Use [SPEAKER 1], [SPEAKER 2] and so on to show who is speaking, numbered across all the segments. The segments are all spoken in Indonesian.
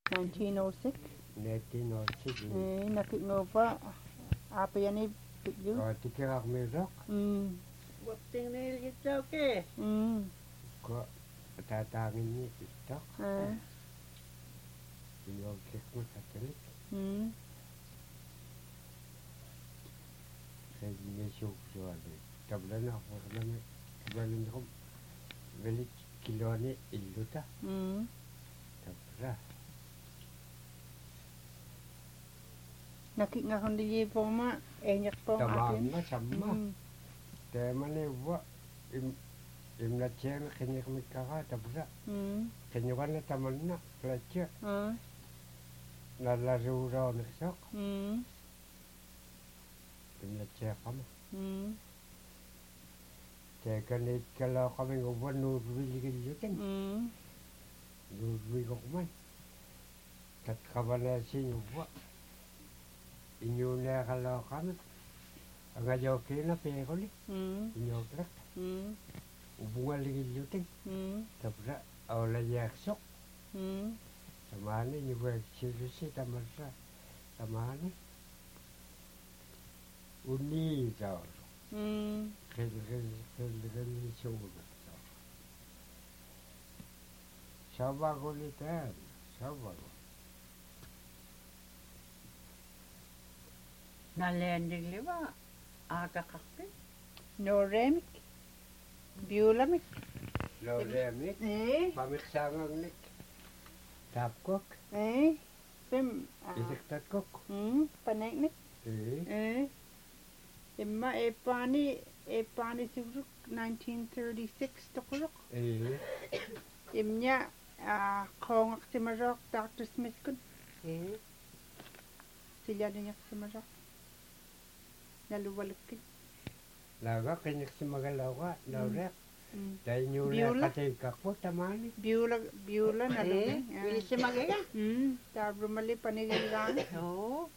[SPEAKER 1] 1906.
[SPEAKER 2] 1906.
[SPEAKER 1] Nakingova apayani bigyu.
[SPEAKER 2] Tikira mirok.
[SPEAKER 3] Wapting nil ito ke.
[SPEAKER 2] Ko tatangin ni TikTok. Yung kikmo katolik. Kaya nisyo ko tabla na ako naman. Kabalin ko velit kilo ni iluta. Tabla.
[SPEAKER 1] Nakik nga kundi po ma enyak po
[SPEAKER 2] Tamam na sama. Tema ni wa im na chen kanya kami kaka tabla. Kanya kan na taman na pelajar. Na larura na sok. Im na chen kami. Kaya ni kalau kami ngubah nurwi gitu. Nurwi kok man. Kat kabar si ngubah. Inyo na kalau kami. Ang ajoki na pekoli. Inyo klak. Ubungan lagi juting. Tapi awalnya yaksok. Sama ni juga sih tamarsa. Sama ni. Uni tau. Kel shoga. Sabah ko ni tan. Sabah ko.
[SPEAKER 3] Nalendig liba. Aga kape.
[SPEAKER 1] Noremik. Biolamik.
[SPEAKER 2] Loremik. Pamiksangang nik. Tapkok.
[SPEAKER 1] Pem.
[SPEAKER 2] Isiktat kok.
[SPEAKER 1] Paneknik. Imma epani suruk 1936 tokuruk. Imnya kongak simarok Dr. Smith kun. Sila niya simarok. Naluwaluk.
[SPEAKER 2] Laga kanya si magalawa lorek. Dahil nyo na katay kakpo tamani.
[SPEAKER 1] Biula na luwi.
[SPEAKER 3] Bili si magaya.
[SPEAKER 1] Tabro mali panigilang.
[SPEAKER 3] Oo.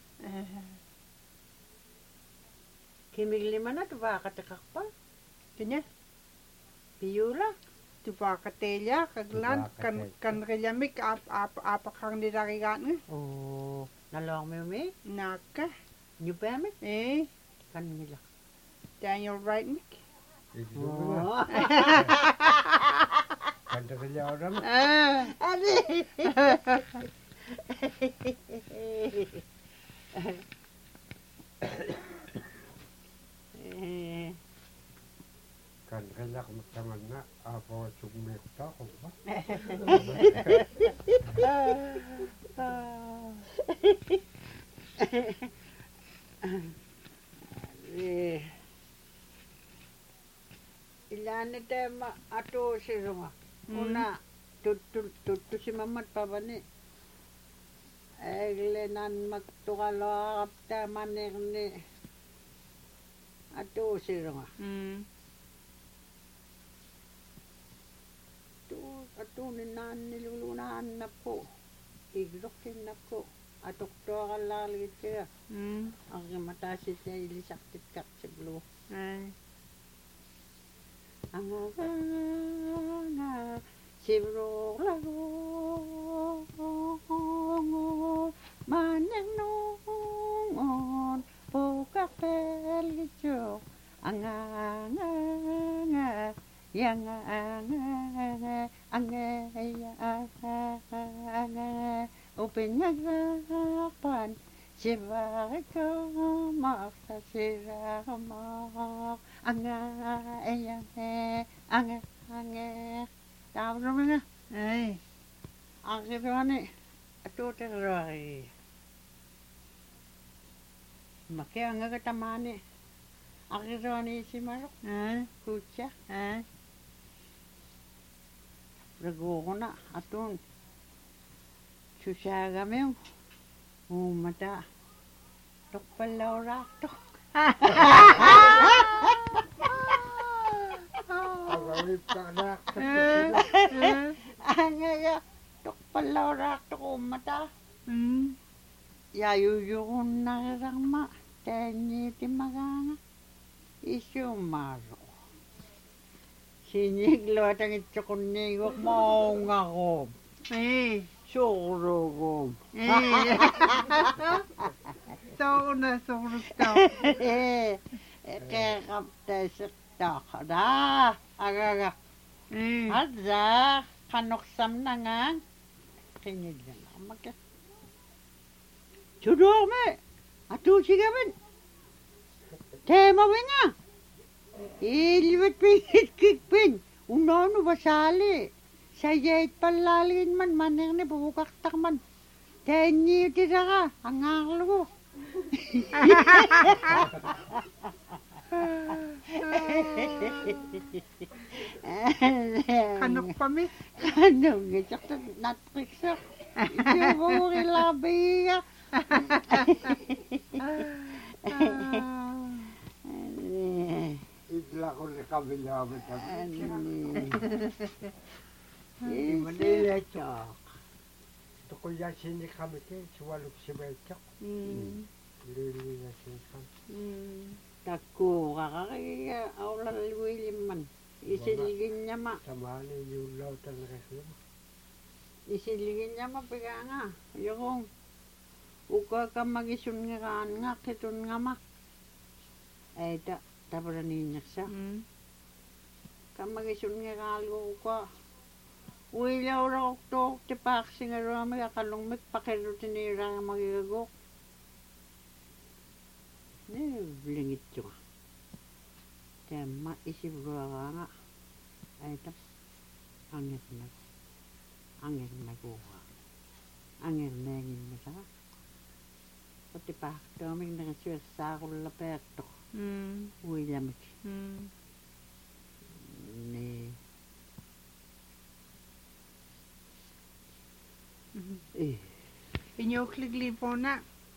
[SPEAKER 3] Kimigli man na tuba katakak pa.
[SPEAKER 1] Kanya?
[SPEAKER 3] Piyula.
[SPEAKER 1] Tuba katelya kaglan kan kayamik apakang nirakigan nga.
[SPEAKER 3] Oo. Nalawang mo may?
[SPEAKER 1] Naka.
[SPEAKER 3] Nyupamik? Kan nila.
[SPEAKER 1] Daniel Wright-Mick.
[SPEAKER 2] Oo. Kanta kaya orang.
[SPEAKER 3] Adi.
[SPEAKER 2] Kan kaya kumataman na ako sumikta ko ba?
[SPEAKER 3] Ilan tema ato si Roma. Una tuttu si mamat pa ba ni? Eglenan magtukalap taman ni ato si Roma. Ato ni nan nilulunan na po. Iglokin na po. Atok to kalalit kaya. Ang matasit niya ilisaktit kak si Blue. Ang nga si Blue lago manang nungon po kapel gito. Ang nga yang upin ngagapan si baka makasiramak ang tawag naman na ang kirani ato terai maki ang gatamani ang kirani si Marok kucha rago ko na atun susaga mo mata tok palaura tok
[SPEAKER 2] Agawin ka na.
[SPEAKER 3] Angaya tok palaura tok mata yayuyun na rama tenyi timaganga isu maro sinig lo tang itukon ni wak mo nga ko Suurugum.
[SPEAKER 1] Sauna suurustau.
[SPEAKER 3] Kekaptaisirtaaqada. Agaga. Adza qanorsamnangaan. Qinillanarmaka. Tudorme. Atuusigamin. Teemavinga. Ilvet pingit kikpin. Unoonu vasali. Sayait pallaalin man manerne bukaktak man. Tenyi tidaka angarlu.
[SPEAKER 1] Kanok pami.
[SPEAKER 3] Kanok gisak ta natriksak. Iburi labiya.
[SPEAKER 2] Itla ko ni kabila mo tabi.
[SPEAKER 3] Manila chok.
[SPEAKER 2] To ko yasin ni kami ke suwaluk si becak. Lili yasin kami.
[SPEAKER 3] Takku kakakaya awla liwiliman. Isiligin niya ma.
[SPEAKER 2] Tamani yung lautan resim.
[SPEAKER 3] Isiligin niya ma piganga. Yung uka ka magisun nga kaan nga kitun nga ma. Ay tabranin niya siya. Ka magisun nga kalo uka. Uilaw ra okto ti paksi nga rami akalungmik pakero tinira nga magigagok. Blingit juga. Tema isi berapa nga. Ay tak angin na kuha. Angin na ngin na sa. Pati pa kaming nakaswesa ko lapetto. William. Ni.
[SPEAKER 1] Pinyoklig po na.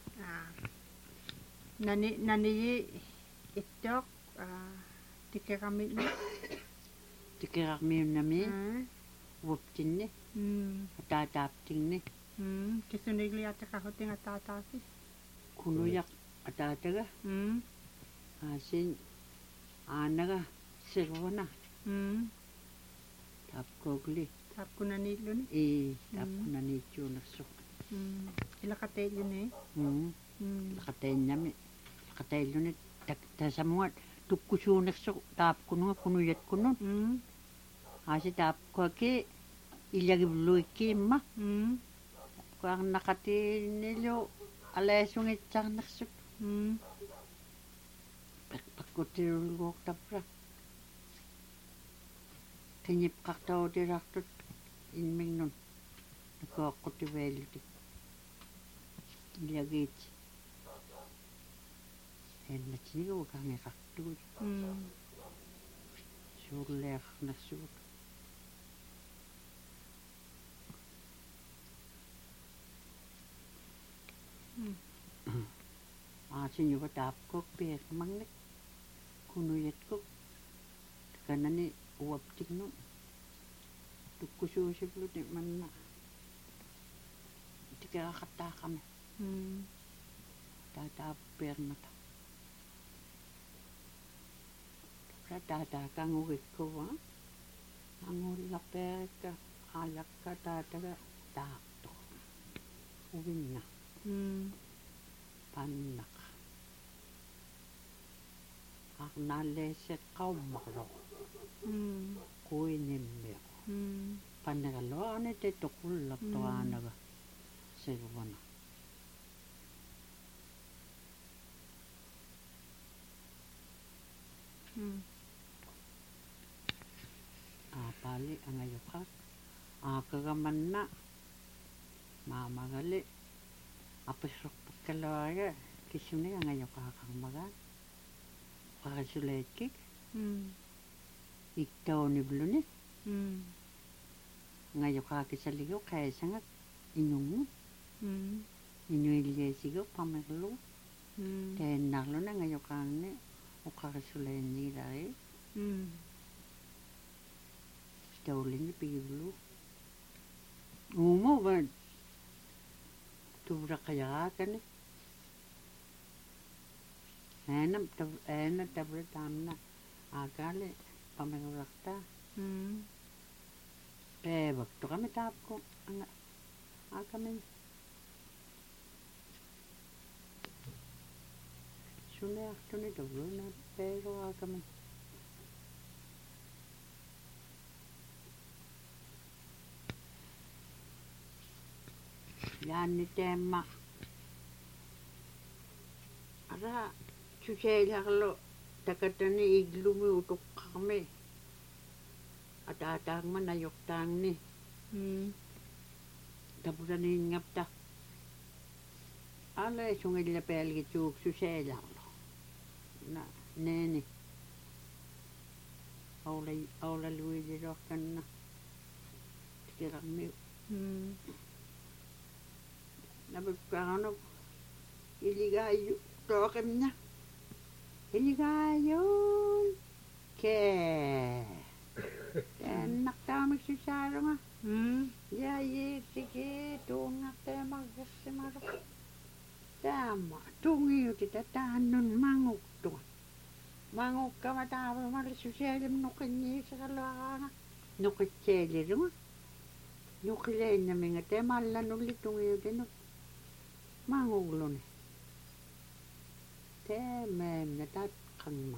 [SPEAKER 1] Nani itok. Tika kami na.
[SPEAKER 3] Tikirak mi nami. Wuptin ni. Atatapting ni.
[SPEAKER 1] Kisunigli ata kahoting atatapi.
[SPEAKER 3] Kunuyak atataga. Asin anaga sirwana. Tapkogli.
[SPEAKER 1] Tapko na nilo ni.
[SPEAKER 3] Tapko na nito nasok.
[SPEAKER 1] Ilakatay yun
[SPEAKER 3] Lakatay nami. Lakatay yun tasamuat. Tukkusu nasok. Tapko nung kunuyat ko nun. Asi tapko ki. Ilyagi buluy ki ma. Tapko ang nakati nilo. Alayasong itsak nasok. Pagkutirulok tapra. Kinyip kaktaw direktot. Inming nun. Nagkakutiveli. Ilyagit. Nachinigaw ka nga kaktaw. Surlek na sur. Sinyo ba tapkok pek mangnek. Kunuyat ko. Kanani uwaptik nun. Tukkususip lo di man na. Hindi ka kakata kami. Tataper na ta. Tataka ngurit ko ha. Ang ulaper ka. Alak ka tataga. Takto. Uwin na. Panak. Ak naleset kau makro. Kuinin mo. Panagalo ane te tokulak to anaga. Segwana. Pali ang ayukat. Kagaman na. Mamagali. Apasok pagkalaga. Kisune ang ayukakang maga. Pakasuletkik. Iktaw ni Blunit. Ngayukaki sa ligaw kaya sangat inyong inyuilisigaw pamaglo. Kaya naklo na ngayukang ni ukakasulayan ni Dari. Tawlin ni Piglo. Umo ba? Tubra kaya ka ni. Enam tabra tamna. Akali pamagulakta. Waktu kami tapko Akamen. Suneartuni tavluna pero akamen. Janni teemma. Ara suseilarlo takatani iglumi utuqqarmi. Ataataangma najortaangni. Taputaniingapta. Alle sungilla pelgituuk suseilarlo. Na neeni. Aula luililorkanna. Tikilarmi. Nabukkaarno iligaaju tooqimna. Iligaajun kee. Naqtaamik susaalunga. Ja jiittiki tuungaqteemargersimaru. Taama tungiutita taannun manguktua. Mangukkama taavamalli susaalim nuqinniisaqaluaraanga. Nuqitseelirunga. Nuqileennaminga teemallanulli tungiutinu. Mangugluni. Teemeemna tatqangma.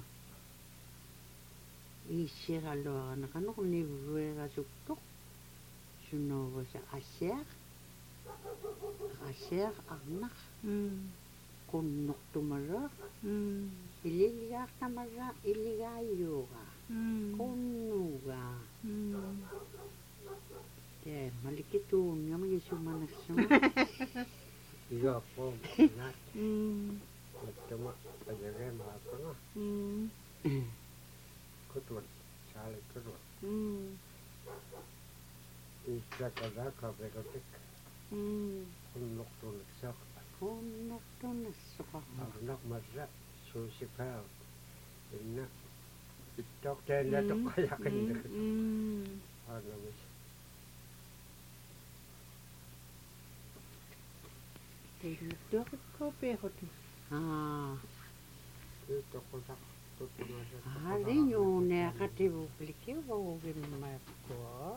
[SPEAKER 3] Iissiraluarana qanuq nivruerasuktuq. Sunovusa assiaq. Assiaq arnaq. Qunnuqtumaruaq. Ililigaartamarra iligaayuuga. Qunnuga. Tee malikituungama isumanarsunga.
[SPEAKER 2] Igopo nat. Tama pajage maapanga. Kutwan sale kutwan. Isakada kabegotik. Kunnoktunaksak.
[SPEAKER 3] Qunnuqtunassuqa.
[SPEAKER 2] Arnak marra susipaa. Inna ittok teena tokkayakin. Arnamis.
[SPEAKER 3] Teiluttuaqikko peeqotu.
[SPEAKER 2] Tokkosak tuttumasak.
[SPEAKER 3] Aliñuuneaqativuqliki uugimmaaqquo.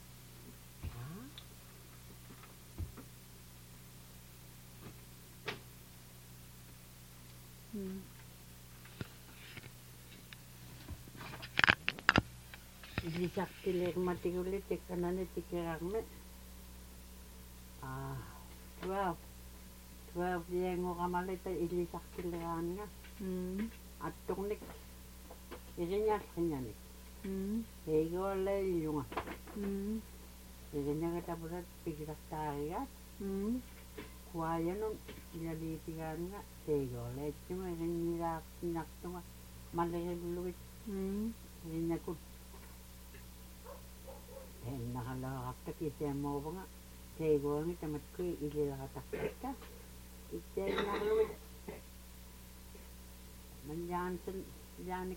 [SPEAKER 3] Ilisaqtileermatigulli tikkanani tikirarmi. 12 liangoqamalita ilisaqtilleeraanga. Attornik iriñarriñanik. Eigollaillunga. Iriñagatapurat pikilartaarigaat. Kuayanun ilaliitigaanga eigollaitsuma iriñilaartinartunga mallerilluit. Iriñakut. Ennaqalaaqartaki siammoovanga eigoangi tamatkui ililaqatartatta. Itteennarluit. Man Jansen Jani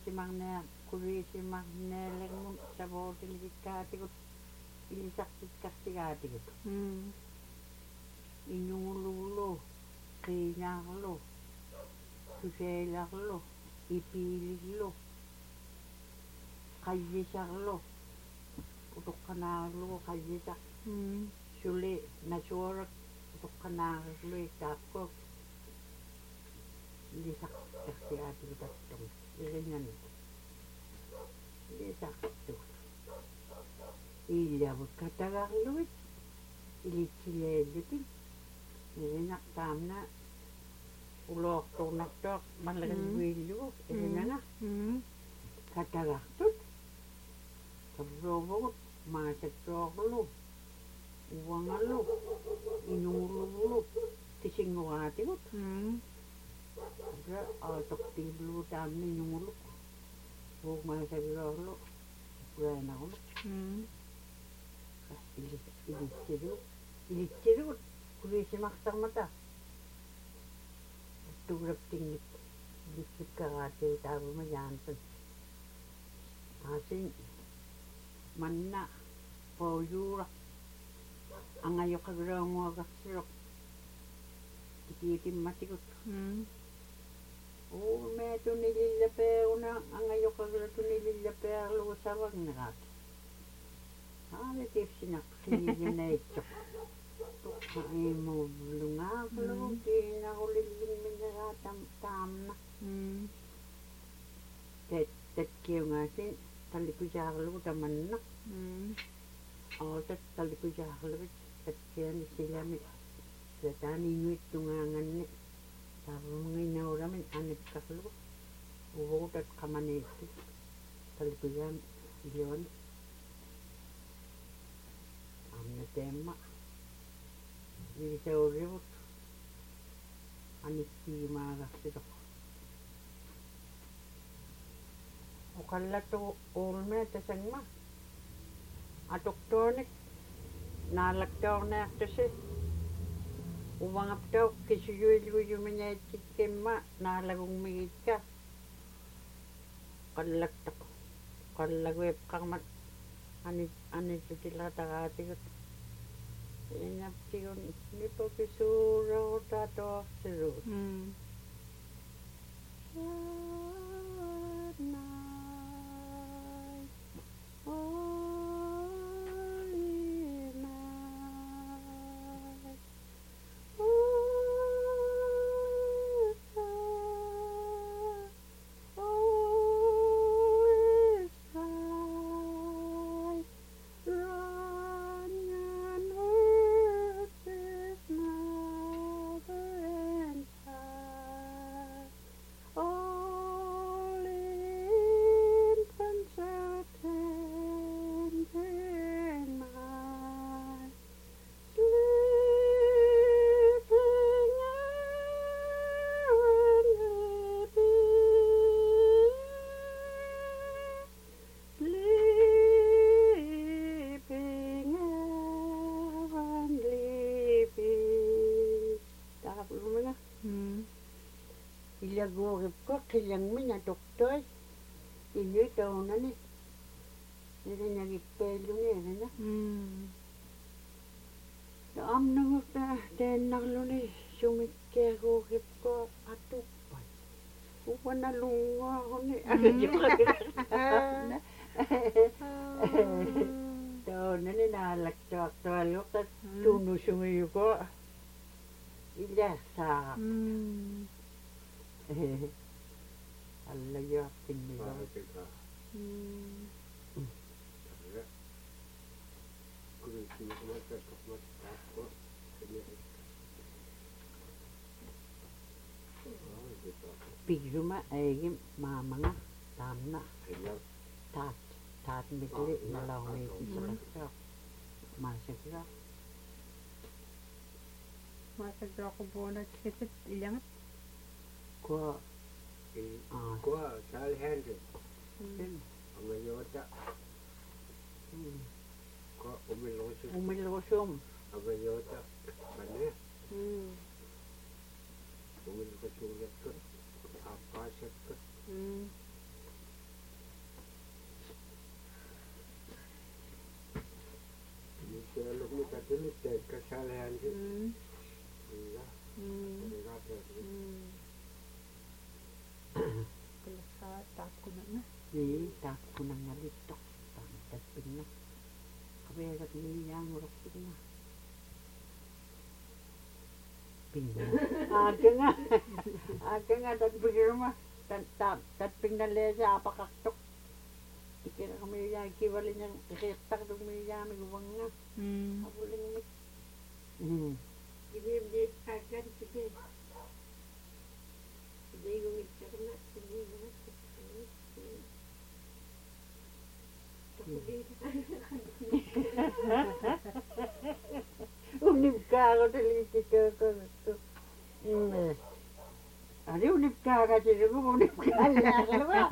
[SPEAKER 3] kuriisimarneelermun savootilikaatikut ilisartikkartigaatikut. Inuululu, qiinaarlu, suseilarlu, ipiilillu, qayyisarlu, utuqqanaarlu qayyisaq. Suli nasuorak utuqqanaarlu taakkuak. Ilisaqtartigaatikuttattung iriñanut. Ilisaqtuk. Iillavut katagarluit. Ilitsileellutin. Iriñaqtaamna uloortuunartuaq mallerilluillugu iriñanga. Katagartut. Tavruuvugut maasattuorlu. Uvangallu. Inuuluvulu. Tisinguraatigut. Ada autoktiiblu taamni inuuluk. Uugmaasagilorlu. Puranarlu. Ilitsirugut. Kuriisimartarmata. Tuulaptingit. Ilitsikkaraatigu taavuma Jansen. Aasin manna pojuura. Angayoqagilaunguagarsiruq. Tikiitimmatikut. Me tunilillapeeruna angayoqagila tunilillapeerlugu savagnerat. Aale tipsinaq sinilinaitsoq. Ai mo lunga kalau kina ulilin minera tamna. Tet kêu ngasin taliku jaglu tamanna. Tet taliku jaglu tet kian silami. Setani nuit tungangan ni. Tarungi na oramin anip kaklu. Uwo tet kamaneti. Taliku jam liwan. Amna tema. Jadi saya urut, anik maaga sito. Ukalla to ulme tasangma. Atoktonik, nalaktorna tase. Umangapto kisuyuyu minyatik kema nalagung migika. Kallaktak, kallagweb kamat anik sila tagatigot. Inaptigon ni pagkisuro tato siro. Sad night, holy night, oh, sad, oh, sad, run and earth is never end high. All infants are tender in my sleeping heavenly being, sleeping heavenly being. Tahap dulu na. Ilagurip ko, kilang mina doktor. Ini taon na ni. Nila nagipelo niya na. Daam na mo pa, den naklo ni. Sumikagurip ko, atupay. Uwan na lunga ako ni. Taon na ni, nalagtak-talok. Tunusumayo ko. Ilasa. Allah ya pinni ba. Piguma ay mama nga tamna. Tat mikli nalaw ni sa. Masakra.
[SPEAKER 1] Masakra ko bona kisit ilang.
[SPEAKER 3] Ko
[SPEAKER 2] salhende ameyota ko
[SPEAKER 3] umilosum
[SPEAKER 2] ameyota kane umilosum lekko apa sekko Kalau kita tulis kesalahan itu, iya,
[SPEAKER 1] Kalasa tako na.
[SPEAKER 3] Tak kunang nalitok, tak pina. Kaberat niyang urok na. Pina. Aga nga dat bigir ma. Dat pina lesa apakaktok. Dikira kami yang kiwali niyang retak dong may yami guwang nga. Abuling mi. Ibig kagan sige. Hindi ko mitkarna, hindi ko Unib ka ako taliti ka ako. Ari unib ka ka sila ko, unib ka lang ba?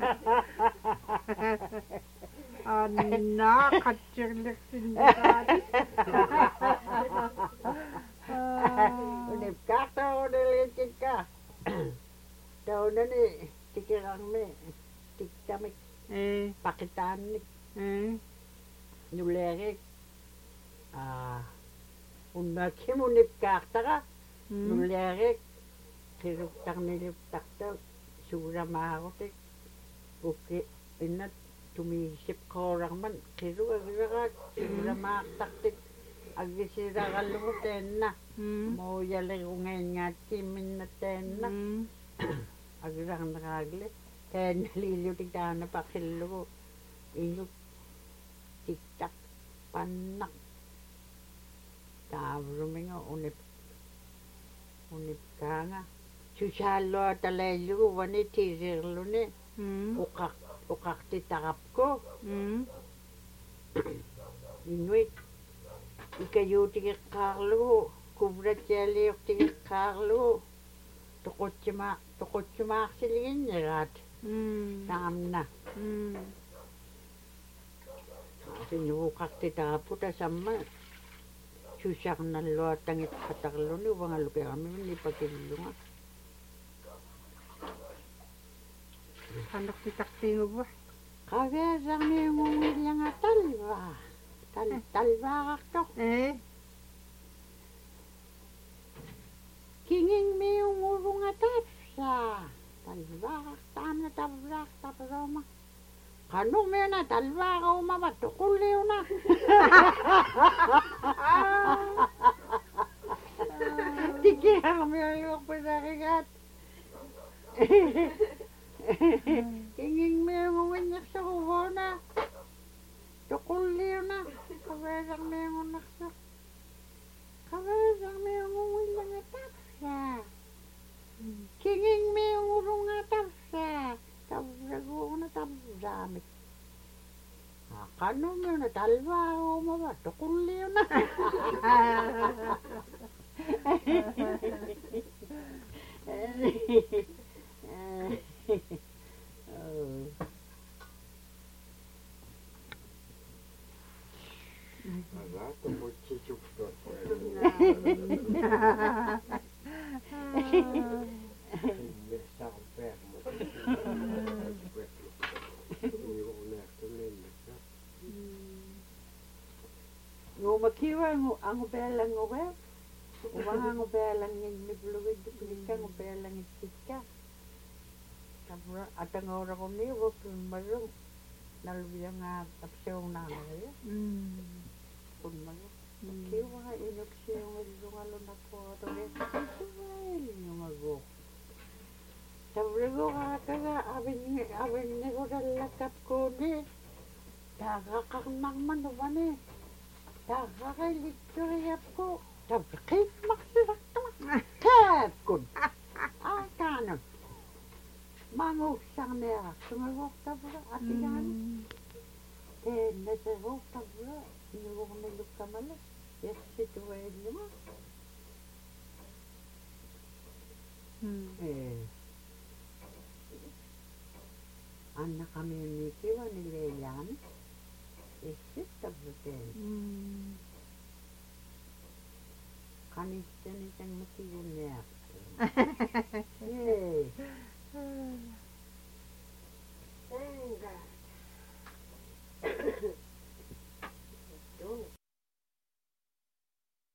[SPEAKER 1] Anak, katsirlik sindikati.
[SPEAKER 3] Unib ka ka ako taliti ka. Daw na ni, tikirang me, tiktamik, pakitanik, nulerik, unakim unip kaktaka, nulerik, kiruktak niliptak daw, sura mahakotik, buki, inat, tumisip korang man, kirukak, sura mahaktaktik, Agisiragallugu teenna. Muuyaligungeenngaatsi minna teenna. Agisarnaqaagle teenna liillutik taana paqillugu inuk tiktak pannaq taavruminga unipkaanga susaalloa talaillugu vani tiisirluni uqartitaqapku inuit ikayuutigeqqaarlugu kuvlatsialiortigeqqaarlugu toqutsumaarsiligиннераат таамна синууқартитараппу тасамма сусарналлуатангиққатарлуни увангалукерамимни пакиллунга
[SPEAKER 1] Qannertitaqtiinguvva
[SPEAKER 3] qaviasarniunguнгилланга talvaaqartoq kingingmiungulunga tapsaa talvaaqartaamna tavlaaqtapasooma qanumiuna talvaaqaumava tuqulliuna tikiarmiujuorpisarigaat kingingmiunguinnersoruvuuna tuqulliuna qaviasarniungunnarsoq qaviasarniungungillanga tapsaa kingingmiungulunga tapsaa tavlaguuna tavsaamik qanumiuna talvaaqaumava tuqulliuna
[SPEAKER 2] Agato muchachuktot.
[SPEAKER 3] Ngumakiwa angubelanguwe uwangangubelanginniplugiddiplikka ngubelangitikka tapra atangoraqumi wapimmarung nalviangaat apsiunnaanaya punmaru kiwa inuksiungillungalunappuatoge kiwailiungago tavriguqaakaga avinnigurallakapkuuni taaqaqarnarmanuvani taaqaqillitturiapku tavqiimmarsilartuma kaakkun aakaanut manguussarniarartungagortavra atigaani teennaseruurtavra inugornilukkamala yassituailluma annaqamiunnikiwa nileelaani issittavruteen qanissani tangmakigunniaq